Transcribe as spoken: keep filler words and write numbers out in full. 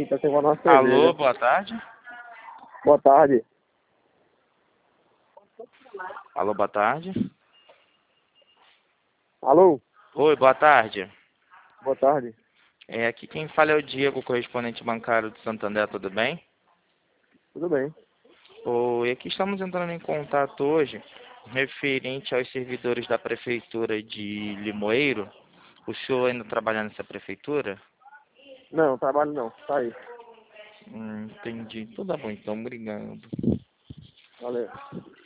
quer ser uma Alô, boa tarde. Boa tarde. Alô, boa tarde. Alô? Oi, boa tarde. Boa tarde. É, aqui quem fala é o Diego, correspondente bancário do Santander, tudo bem? Tudo bem. Oi, aqui estamos entrando em contato hoje, referente aos servidores da Prefeitura de Limoeiro. O senhor ainda trabalha nessa prefeitura? Não, trabalho não. Tá aí. Hum, entendi. Tudo bom, então, obrigado. Valeu.